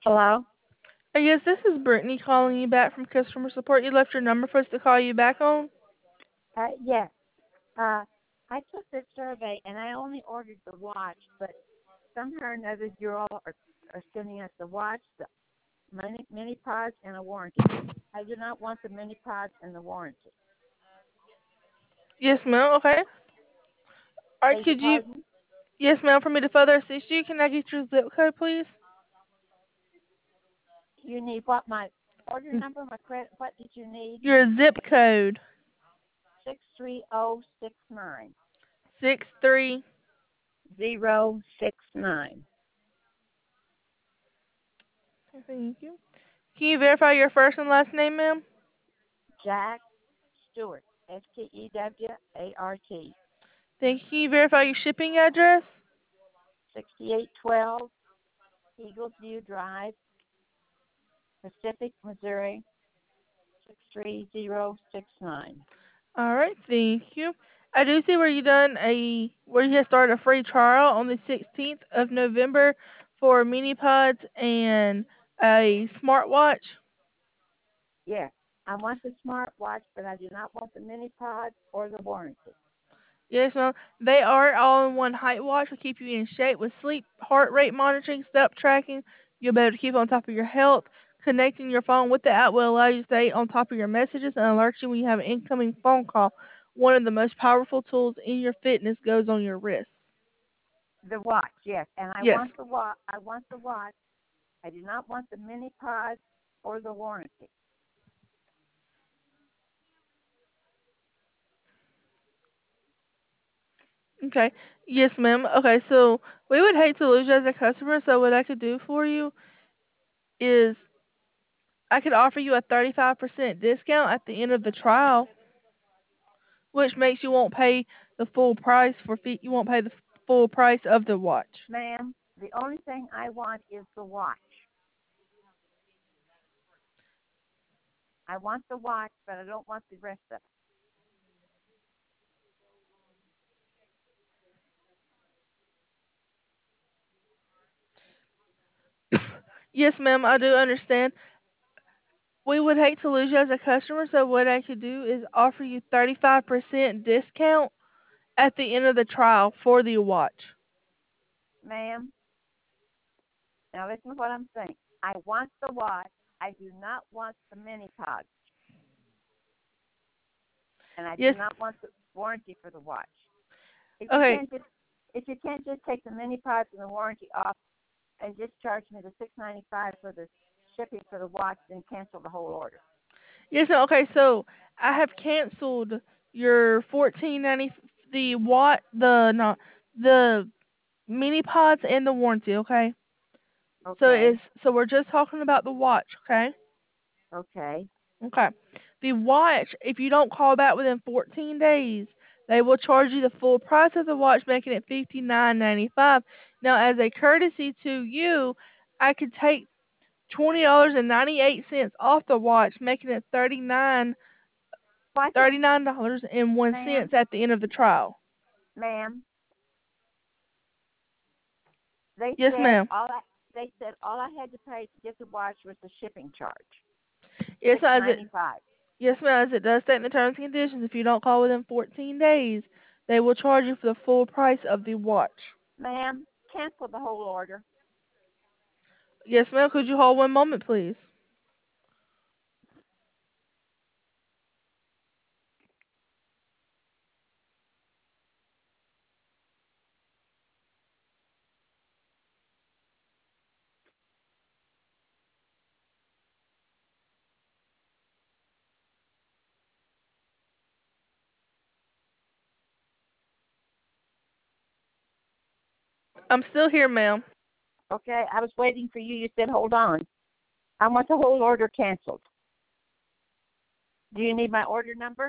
Hello? Yes, this is Brittany calling you back from customer support. You left your number for us to call you back on. Yes. Uh, I took this survey and I only ordered the watch, but somehow or another you all are sending us the watch, the mini pods, and a warranty. I do not want the mini pods and the warranty. Yes, ma'am. Okay. All right. Beg your Could you? pardon? Yes, ma'am. For me to further assist you, can I get your zip code, please? You need what? My order number, my credit, what did you need? Your zip code. 63069. 63. 069. Thank you. Can you verify your first and last name, ma'am? Jack Stewart. Stewart. Thank you. Can you verify your shipping address? 6812 Eagles View Drive, Pacific, Missouri, 63069. All right. Thank you. I do see where you have started a free trial on the 16th of November for mini pods and a smartwatch. Yes, I want the smartwatch, but I do not want the mini pod or the warranty. Yes, ma'am. They are all-in-one height watch to keep you in shape with sleep, heart rate monitoring, step tracking. You'll be able to keep on top of your health. Connecting your phone with the app will allow you to stay on top of your messages and alert you when you have an incoming phone call. One of the most powerful tools in your fitness goes on your wrist. The watch, yes, and I Yes. want the watch. I want the watch. I do not want the mini pod or the warranty. Okay. Yes, ma'am. Okay, so we would hate to lose you as a customer, so what I could do for you is I could offer you a 35% discount at the end of the trial, which makes you won't pay the full price you won't pay the full price of the watch. Ma'am, the only thing I want is the watch. I want the watch, but I don't want the rest of it. Yes, ma'am, I do understand. We would hate to lose you as a customer, so what I could do is offer you 35% discount at the end of the trial for the watch. Ma'am, now listen to what I'm saying. I want the watch. I do not want the mini pod, and I do Yes. not want the warranty for the watch. If you Okay. can't just if you can't just take the mini pods and the warranty off and just charge me the $6.95 for the shipping for the watch, then cancel the whole order. Yes, ma'am. Okay, so I have canceled your 14.90 the mini pods and the warranty, okay? Okay. So we're just talking about the watch, okay? Okay. Okay. The watch, if you don't call back within 14 days, they will charge you the full price of the watch, making it $59.95. Now, as a courtesy to you, I could take $20.98 off the watch, making it What? $39.01 Ma'am, at the end of the trial. ma'am, they Yes, said ma'am. all I had to pay to get the watch was the shipping charge. Yes, Six as it ninety five. yes, ma'am. As it does state in the terms and conditions, if you don't call within 14 days, they will charge you for the full price of the watch. Ma'am, cancel the whole order. Yes, ma'am. Could you hold one moment, please? I'm still here, ma'am. Okay, I was waiting for you. You said hold on. I want the whole order canceled. Do you need my order number?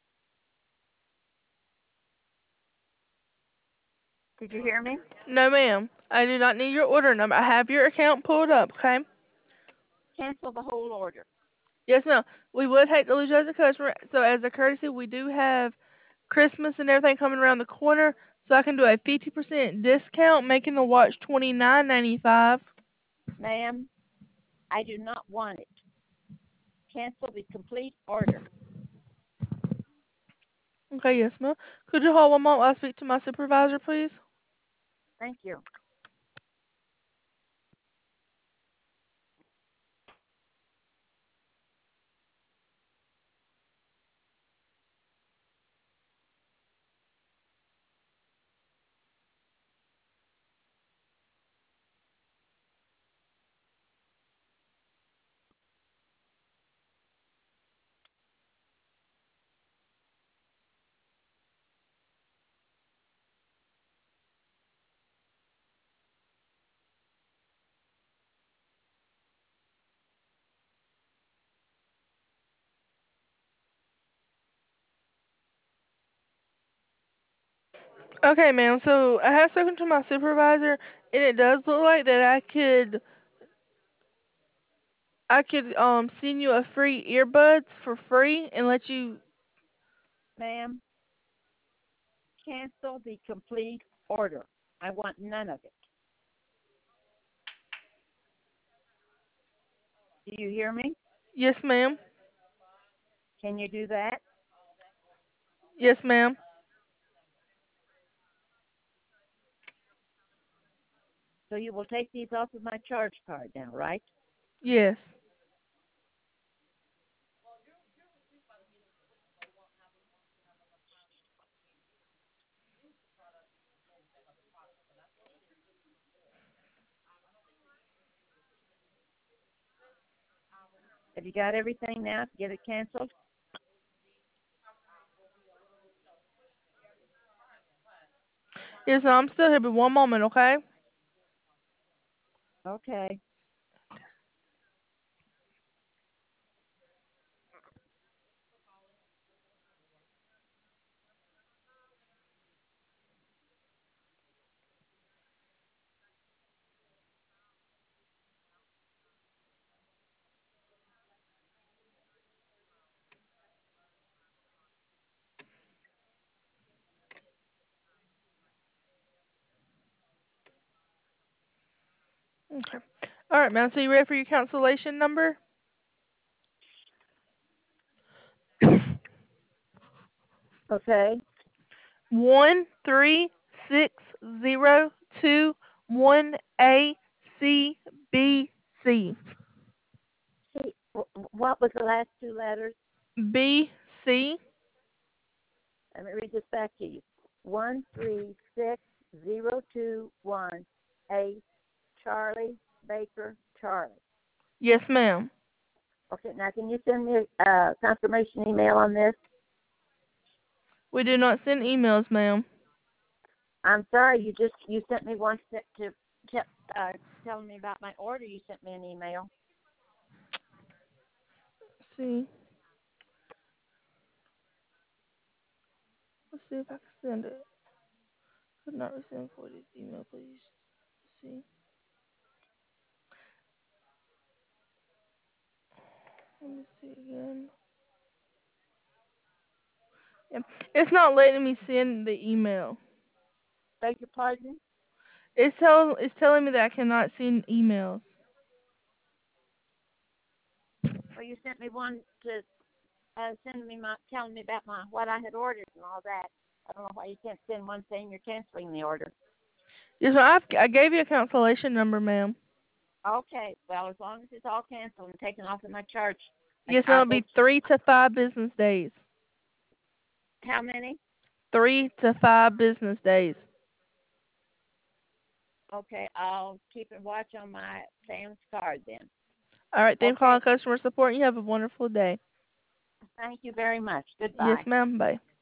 Did you hear me? No, ma'am. I do not need your order number. I have your account pulled up, okay? Cancel the whole order. Yes, ma'am. We would hate to lose you as a customer, so as a courtesy, we do have Christmas and everything coming around the corner, so I can do a 50% discount, making the watch $29.95. Ma'am, I do not want it. Cancel the complete order. Okay, yes, ma'am. Could you hold one moment while I speak to my supervisor, please? Thank you. Okay, ma'am. So I have spoken to my supervisor, and it does look like that I could send you a free earbuds for free and let you. Ma'am, cancel the complete order. I want none of it. Do you hear me? Yes, ma'am. Can you do that? Yes, ma'am. So you will take these off of my charge card now, right? Yes. Have you got everything now to get it canceled? Yes, ma'am. I'm still here, but one moment, okay? Okay. Okay. All right, ma'am. So you ready for your cancellation number? Okay. 136021ACBC. See, what was the last two letters? BC. Let me read this back to you. 136021 A Charlie Baker Charlie. Yes, ma'am. Okay, now can you send me a confirmation email on this? We do not send emails, ma'am. I'm sorry, you sent me one to uh, telling me about my order. You sent me an email. Let's see. Let's see if I can send it. Could not resend for this email, please. Let's see. Let me see again. Yeah. It's not letting me send the email. Beg your pardon? It's telling me that I cannot send emails. Well, you sent me one to send me telling me about my what I had ordered and all that. I don't know why you can't send one saying you're canceling the order. Yes, ma'am. I gave you a cancellation number, ma'am. Okay, well, as long as it's all canceled and taken off of my charge, Yes, ma'am. It'll be 3 to 5 business days. how many? 3 to 5 business days. Okay, I'll keep a watch on my Sam's card then. All right. Thank you for Okay, calling customer support. You have a wonderful day. thank you very much. Yes, Goodbye. ma'am. Bye.